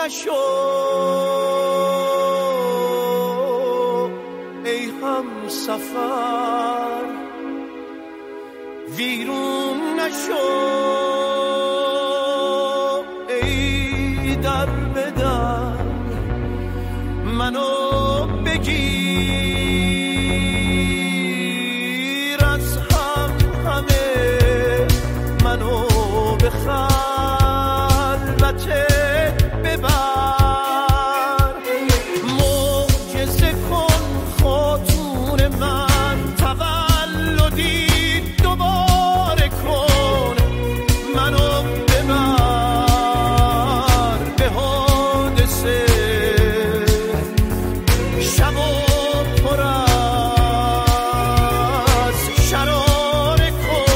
نشو ای هم سفر، ویرون نشو ای در به در، منو بگیر از همه، منو به خلوت ببر، معجزه کن خاتون من، تولدی دوباره کن، منو ببر به حادثه، شب و پر از شراره کن.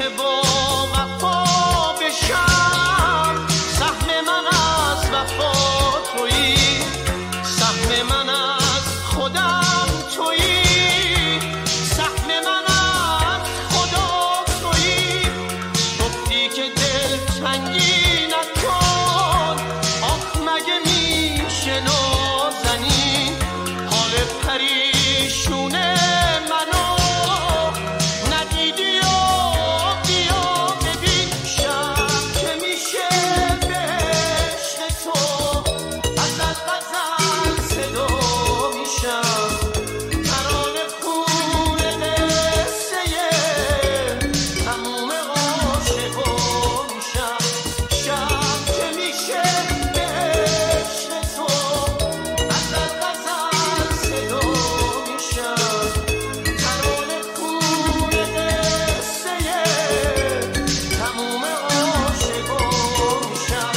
با وفا بشم. سهم من از وفا تویی، سهم من از خودم تویی، سهم من از خدا تویی. گفتی که دل تنگی نکن، آخ مگه میشه نازنین حال پریشون منو ندیدی و بیا ببین. شب که میشه بهشت تو از غزل صدا میشم. ترانه خون قصه تموم عاشقا میشم. شب که میشه بهشت تو از غزل صدا میشم. ترانه خون قصه تموم عاشقا میشم.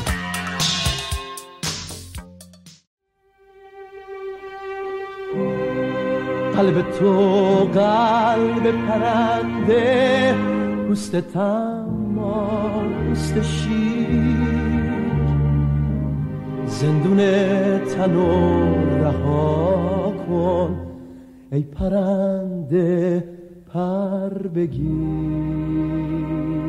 قلب تو قلب پرنده، پوست تمام پوست شیر، زندون تنو رها کن ای پرنده پر بگیر.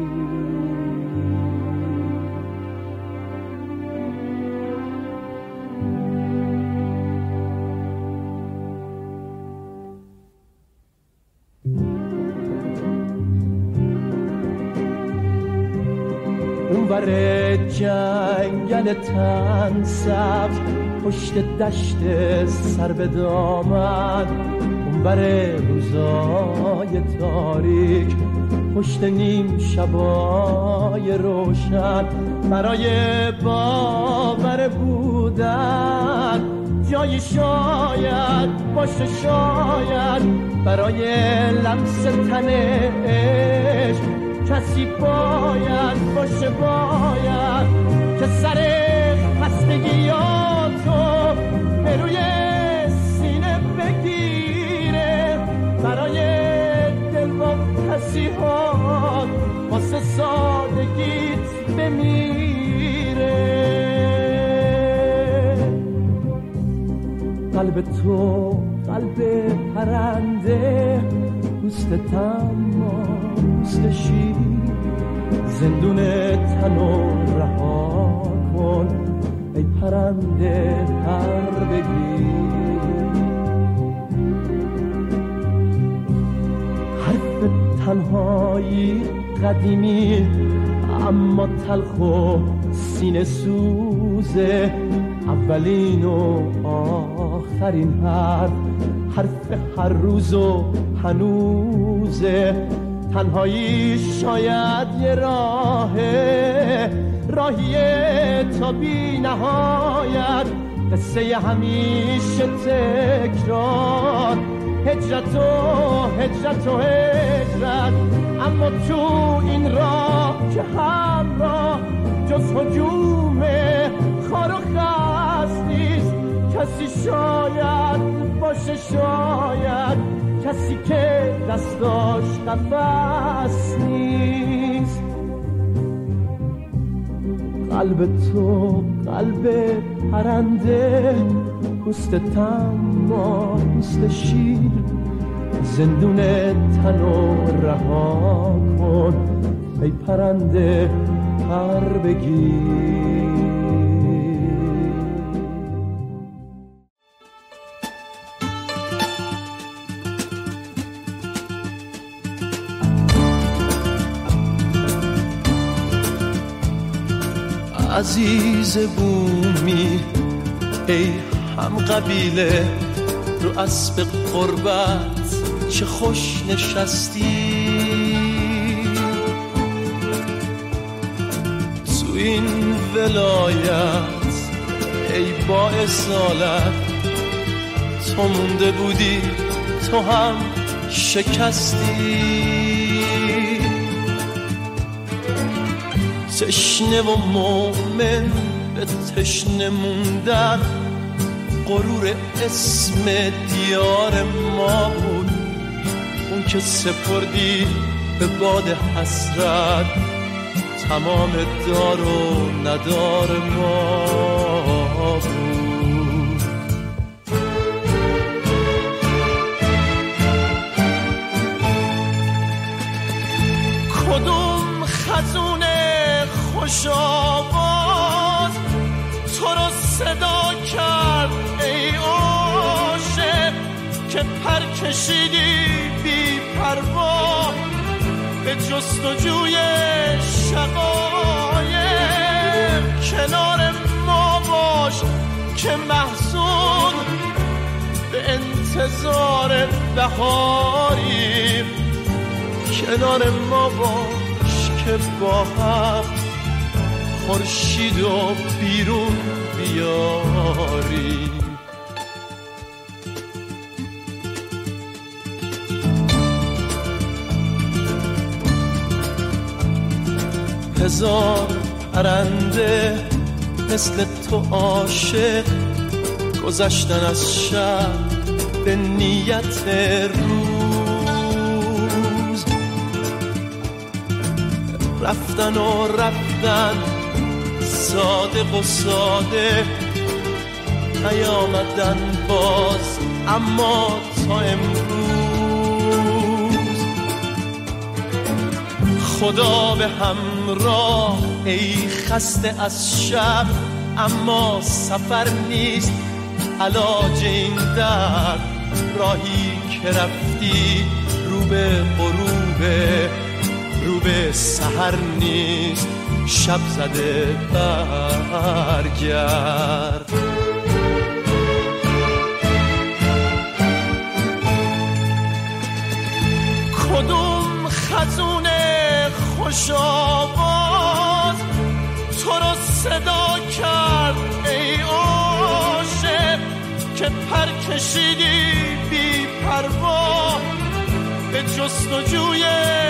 اونور جنگل تن سبز، پشت دشت سر به دامن، اونور روزای تاریک، پشت نیم شبای روشن، برای باور بودن جایی شاید باشه، شاید برای لمس تن عشق کسی باید باشه، باید که سر خستگیاتو به روی سینه بگیره، برای دل با تصیحات واسه سادگیت بمیره. قلب تو قلب پرنده، پوست تمام پوست شیر، زندون تنو رها کن ای پرنده پر بگیر. حرف تنهایی قدیمی اما تلخ و سینه سوزه، اولین و آخرین حرف هر روز و هنوزه. تنهایی شاید یه راهیه تا بی نهایت، قصه همیشه تکرار، هجرت و هجرت. اما تو این راه که همراه جز هجوم خار و خس نیست، کسی شاید باشه، شاید کسی که دستاش قفس نیست. قلب تو قلب پرنده، پوست تمام پوست شیر، زندون تنو رها کن ای پرنده پر بگیر. عزیز بومی ای هم قبیله، رو اسب قربت چه خوش نشستی، تو این ولایت ای با اصالت، تو مونده بودی تو هم شکستی. تشنه و مومن به تشنه موندن، غرور اسم دیار ما بود، اون که سپردی به باد حسرت تمام دار و ندار ما بود. کدوم خزون خوش آواز تو رو صدا کرد ای عاشق که پر کشیدی بی پروا به جستجوی شقایق. کنار ما باش که محزون به انتظار بهاری، کنار ما باش که با هم خورشید و بیرون بیاری. هزار پرنده مثل تو عاشق گذشتن از شب به نیت روز، رفتن و رفتن صادق و ساده، نیامدن باز اما تا امروز. خدا به همراه ای خسته از شب، اما سفر نیست علاج این درد. راهی که رفتی رو به غروبه، رو به سحر نیست شب زده برگرد. کدوم خزون خوش آواز تو رو صدا کرد ای عاشق که پر کشیدی بی پروا به جستجوی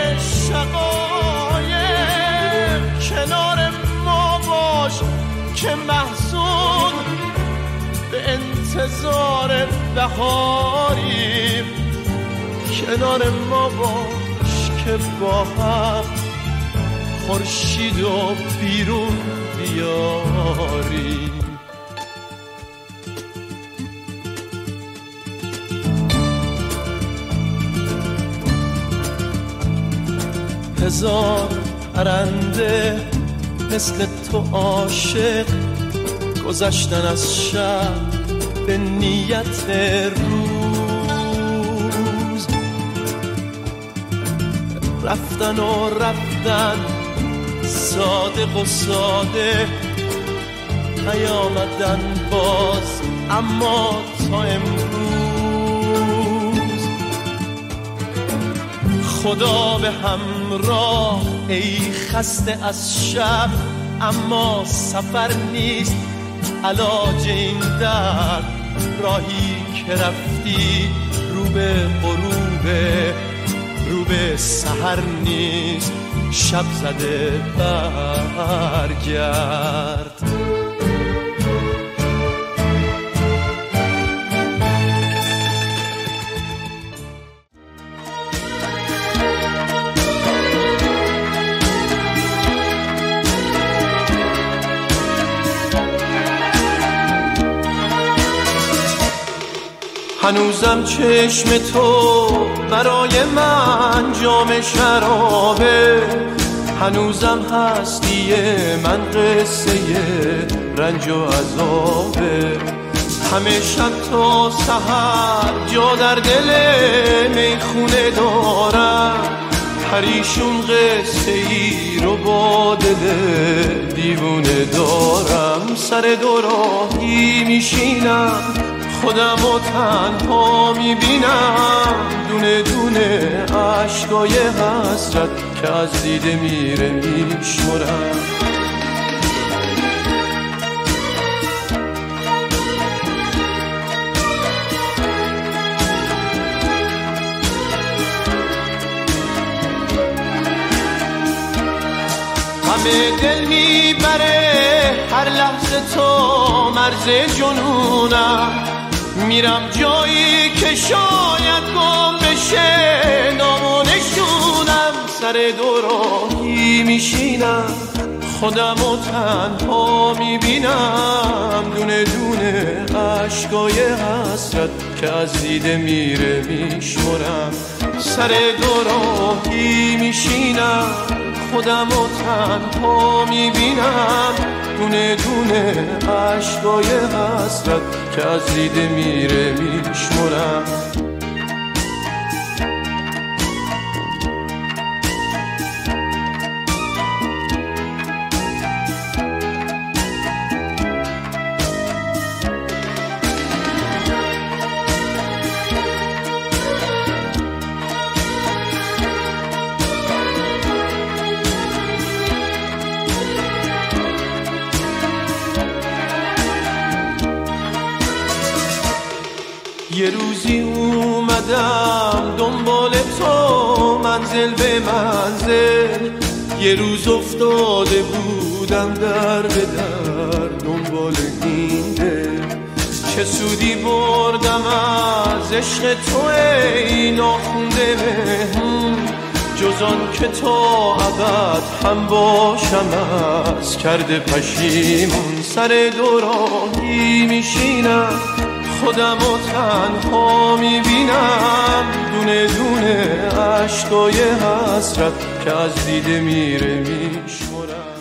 شقایق. کنار ما باش که محزون به انتظار بهاری، کنار ما باش که با هم خورشید و بیرون بیاری. هزار پرنده مثل تو عاشق گذشتن از شب به نیت روز، رفتن و رفتن صادق و ساده، نیامدن باز اما تا امروز. خدا به همراه ای خسته از شب، اما سفر نیست علاج این درد. راهی که رفتی رو به غروبه، رو به سحر نیست شب زده برگرد. هنوزم چشم تو برای من جام شرابه، هنوزم هستی من قصه رنج و عذابه. همه شب تا سحر جا در دل میخونه دارم، پریشون قصه ای رو با دل دیوونه دارم. سر دوراهی میشینم خودم و تنها میبینم، دونه دونه عشقای حسرت که از دیده میره میشمرم. همه دل میبره هر لحظه تو مرز جنونم، میرم جایی که شاید گم بشم همیشه نامونشونم، سر دوراهی میشینم، خودم و تنها میبینم، دونه دونه عشقای حسرت که از دیده میره میشمرم. سر دوراهی میشینم، خودم و تنها میبینم، دونه دونه عشقای حسرت که از دیده میره میشمرم. یه روزی اومدم دنبال تو منزل به منزل، یه روز افتاده بودم در به در دنبال این دل. چه سودی بردم از عشق تو ای ناخونده مهمون، جز آن که تا ابد هم باشم از کرده پشیمون. سر دوراهی میشینم، خودم و تنها میبینم، دونه دونه عشقای حسرت که از دیده میره میشمرم.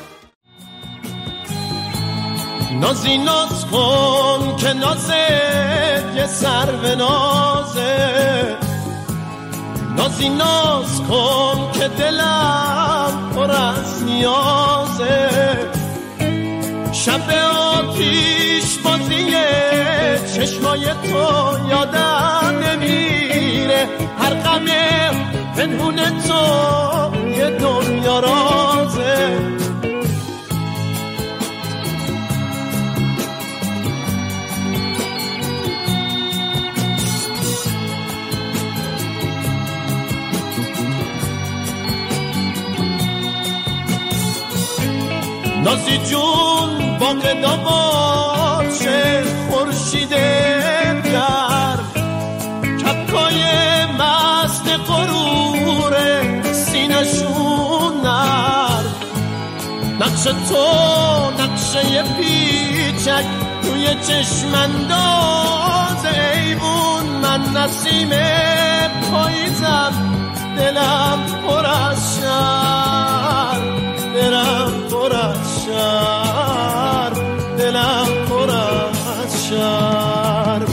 نازی ناز کن که نازت یه سرو نازه، نازی ناز کن که دلم پر از نیازه. شب آتیش بازیه چشمای تو یادم نمیره، هر غم پنهون تو یه دنیا رازه. نازی جون باقی باشه خورشید در، کپکای مست غرور سینشون نر. نقش تو نقشه پیچک توی چشم انداز ایوون، من نسیم پاییزم دلم پر از شر، دلم پر از شر، دلم پر از شر.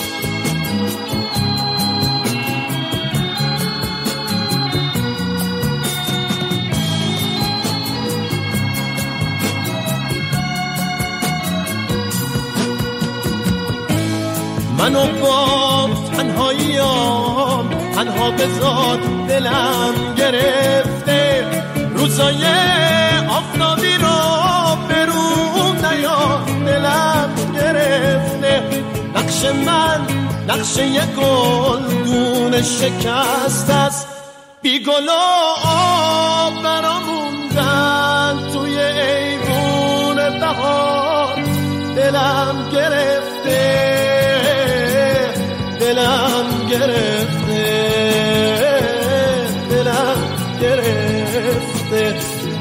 منو با تنهاییام تنها بذار، دلم گرفته روزای آفتابی رو برون نیار، دلم گرفته. نقش من نقش یه گلدون شکست است، بی گل و آب براموندن توی ایوون بهار. دلم گرفته، دلم گرفته، دلم گرفته.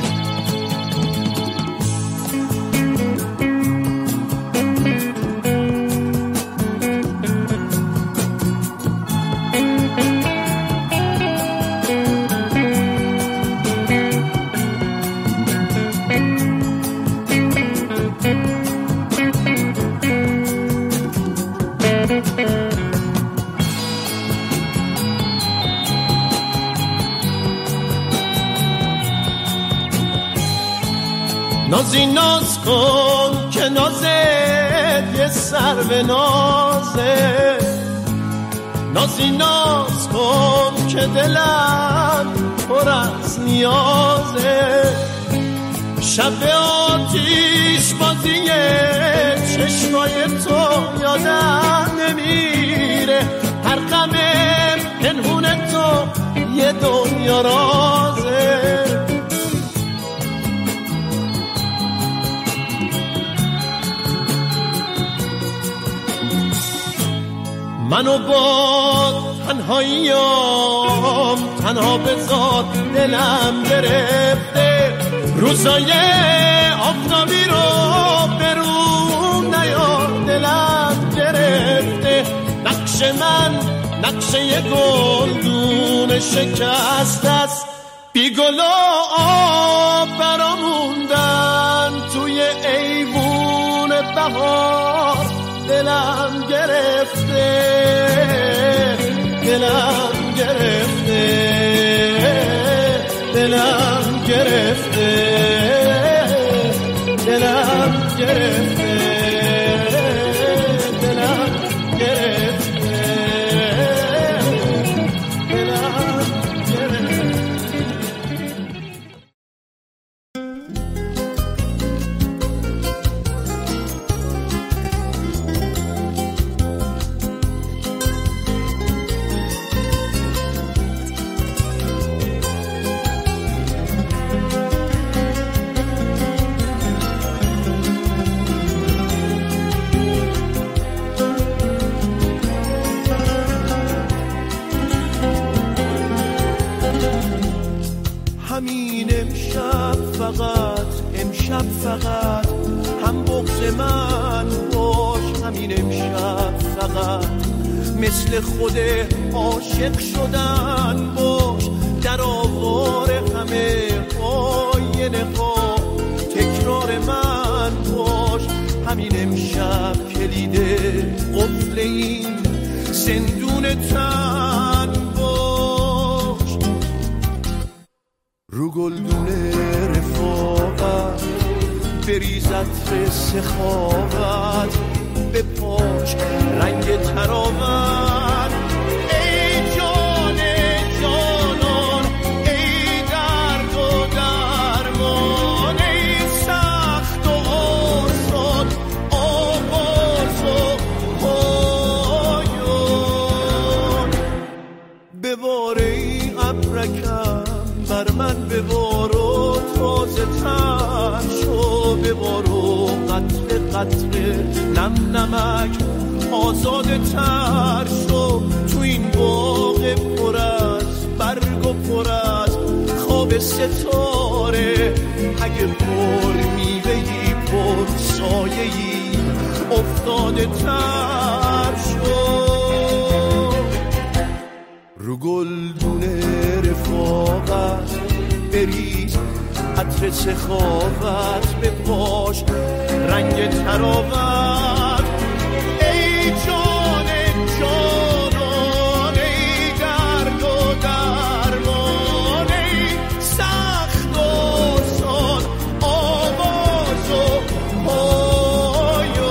نازی ناز کن که نازت یه سرو نازه، نازی ناز کن که دلم پر از نیازه. شب آتیش بازیه چشمای تو یادم نمیره، هر غم پنهون تو یه دنیا رازه. منو با تنهاییام تنها بذار دلم گرفته روزای آفتابی رو برون نیار دلم گرفته نقش من نقشه یه گلدون شکست است بی گل و آب براموندن توی ایوون بهار دلم گرفته دلم گرفته دلم گرفته دلم گرفته دلم گرفته دلم گرفته همین امشب فقط هم بغض من باش همین امشب فقط مثل خود عاشق شدن باش در آوار همه آینه ها تکرار من باش همین امشب کلید قفل این زندون تن باش رو گلدون رفاقت بریز عطر سخاوت به پاش رنگ تراوت ای جان جانان ای درد و درمان ای سخت و آسان آواز و پایان ببار ای ابرکم بر من ببار و تازه تر شو ببار و قطره قطره نم نمک آزاده تر شو تو این باغ پر از برگ و پر از خواب ستاره اگه پر میوهی پر سایه‌ای افتاده تر شو رو گلدون رفاقت بریز عطر سخاوت به پاش رنگ تراوت ای جان جانان ای درد و درمان ای سخت و سان آواز و پایان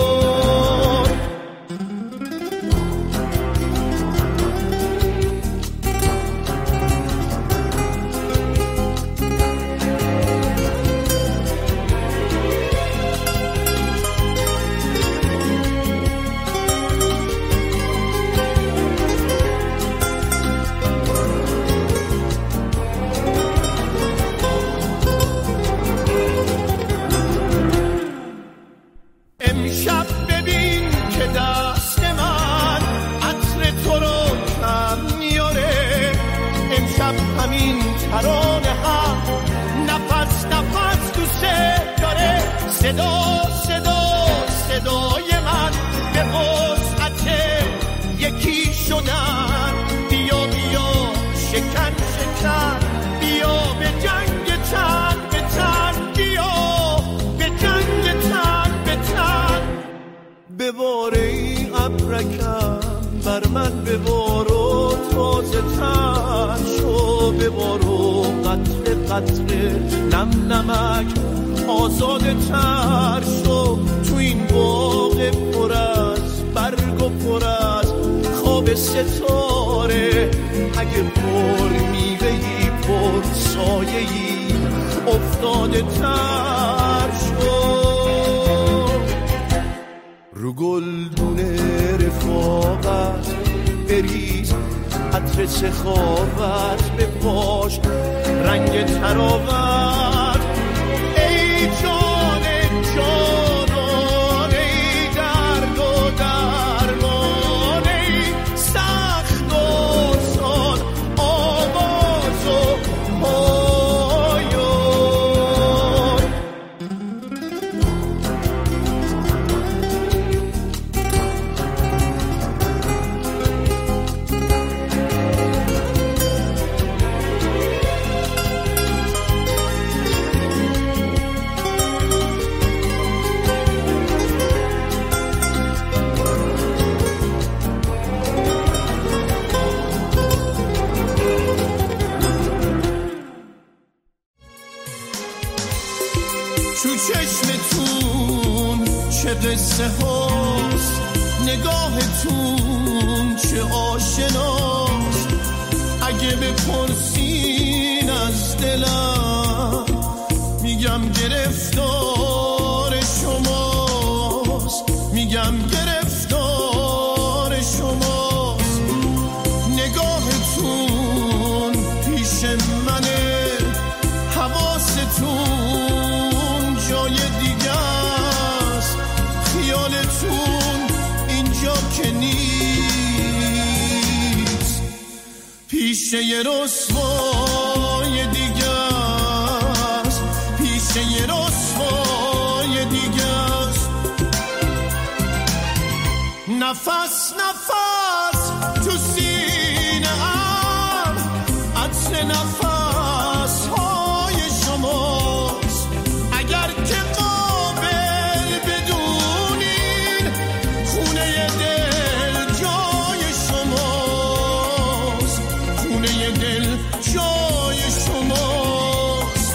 امشب ببین که دست من عطر تو رو کم میاره امشب همین ترانه هم نفس نفس دوست داره صدا صدا صدای من به وسعت یکی شدن بیا بیا شکن شکن بیا به جنگ تن به تن بیا به جنگ تن به تن ببار ای ابرکم بر من ببار و تازه تر شو ببار و قطره قطره نم نمک آزاده تر شو تو این باغ پر از برگ و پر از خواب ستاره اگه پر میوهی پر سایه‌ای افتاده تر شو رو گلدون رفاقت بریز عطر سخاوت به پاش رنگ تراوت ای جان جانان ای درد و درمان ای سخت و تو چشمتون چه قصه هاست، نگاهتون چه آشناست. اگه بپرسین از دلم میگم گرفتار شماست، میگم گرفتار شماست. نگاهتون پیش منه، حواستون جای دیگه است، خیالتون اینجا که نیست. پیشه یه رسوای دیگه است، پیشه یه رسوای دیگه است. نفس نفس تو سینه ام، عطر نفس های شماست. اگر که قابل بدونین خونه دل جای شماست، خونه دل جای شماست.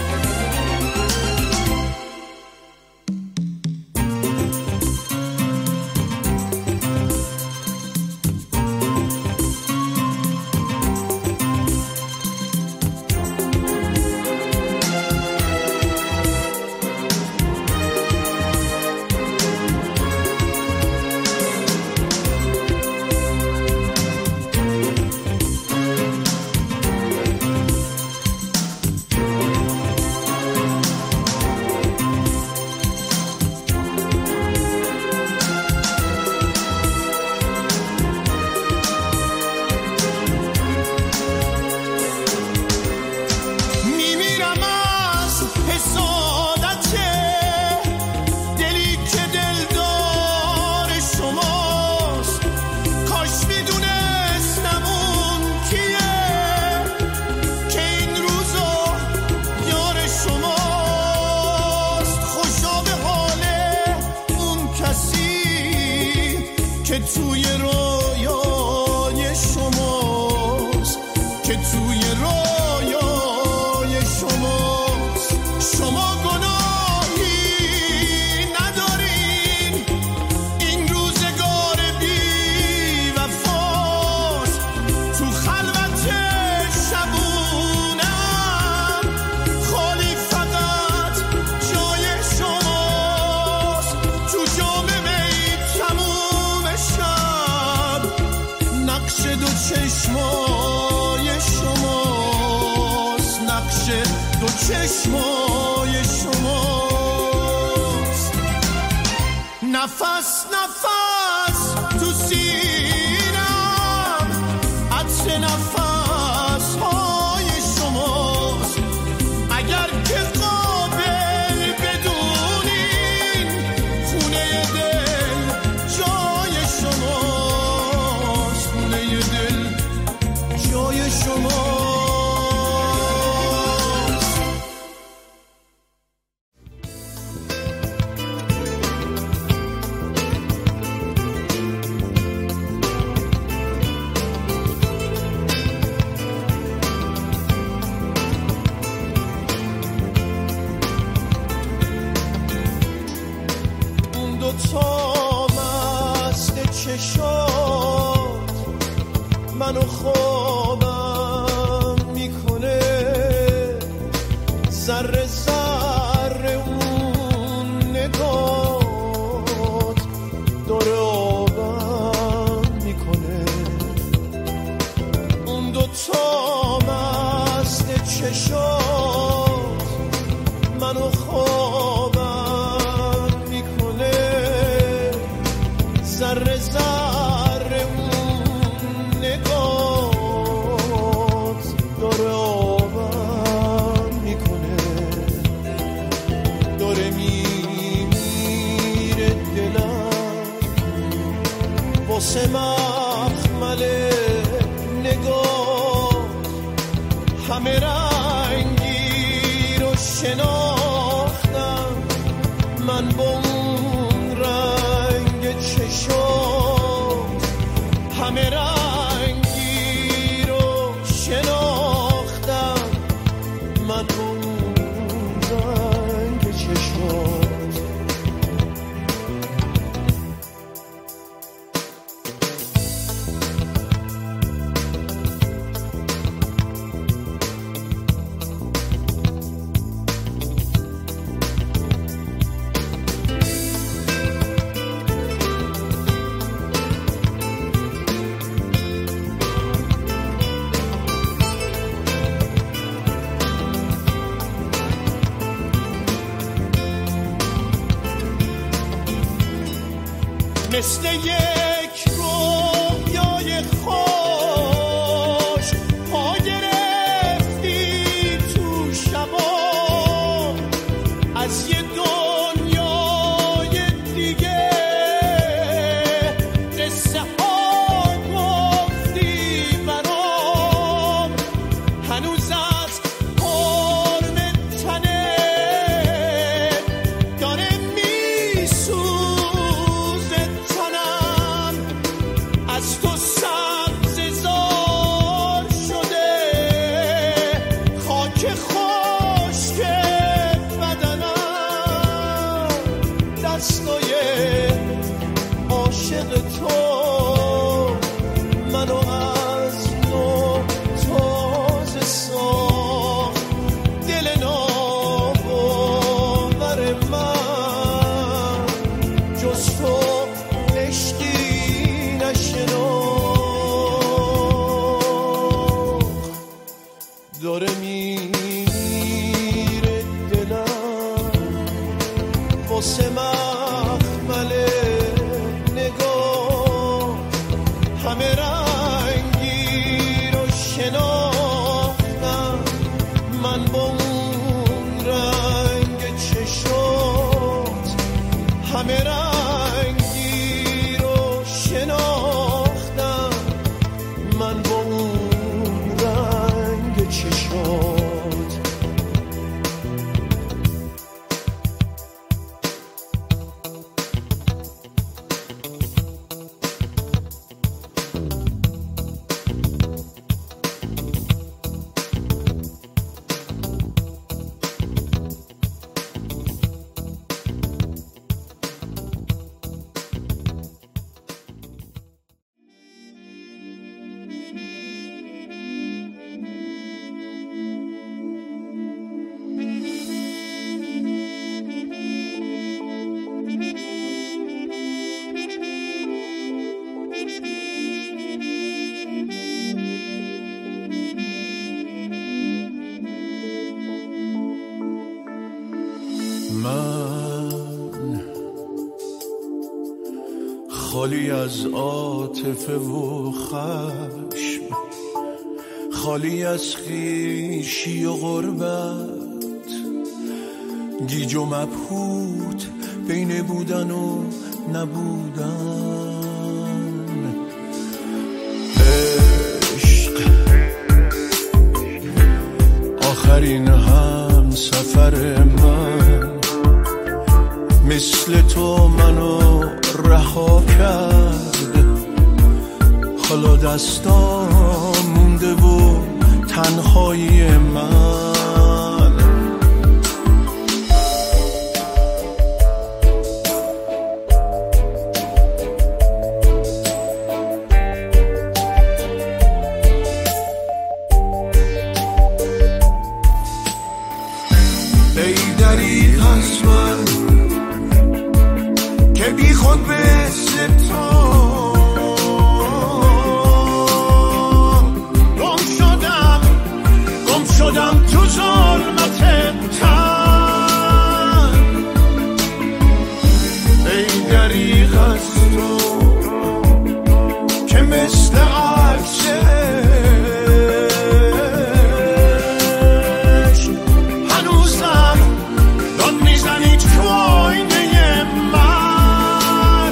چشمای شماست. نفس نفس تو سینم، عطر نفس های شماست. اگر که قابل بدونین خونه دل جای شماست، خونه دل جای شماست. منو خوابم میکنه، ذره ذره اون نگات داره آبم میکنه. اون دوتا مست چشات منو خوابم میکنه، ذره ذره واسه مخمل نگاه همه رنگی رو شناختم. من با اون رنگ چشات همه رنگی رو شناختم. من با اون رنگ چشات مثل یک رویای خوش پا گرفتی تو شبا از یه دنیای دیگه قصه ها گفتی برام هنوز از قرب تنه داره میسوزه تنم از تو سبززار شده خاک خشک بدنم دستای عاشق تو منو از نو تازه ساخت دل ناباور من جز تو عشقی نشناخت داره میره دلم واسه مخمل نگاه همه رنگی رو شناختم من با اون رنگ چشات همه رنگی رو شناختم من با اون رنگ چشات من خالی از عاطفه و خشم خالی از خویشی و غربت گیج و مبهوت بین بودن و نبودن عشق آخرین هم سفر من مثل تو منو رها کرد حالا دستا مونده و تنهایی من ای دریغ از من که بی خود به گم شدم تو ظلمت تن ای دریغ از تو که مثل عکسش هنوزم داد میزنی تو آینه من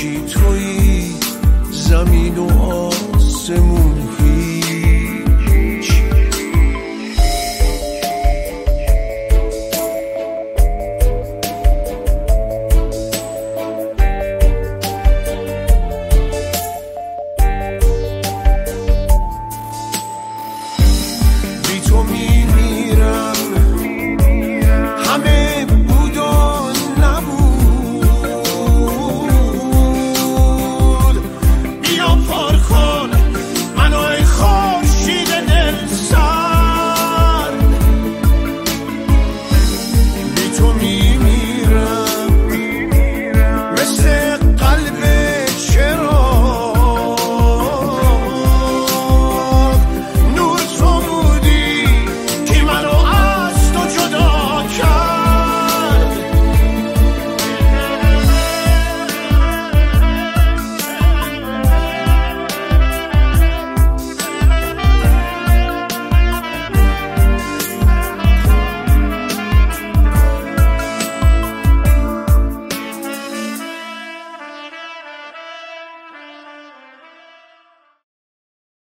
چی تویی زمین و آسمون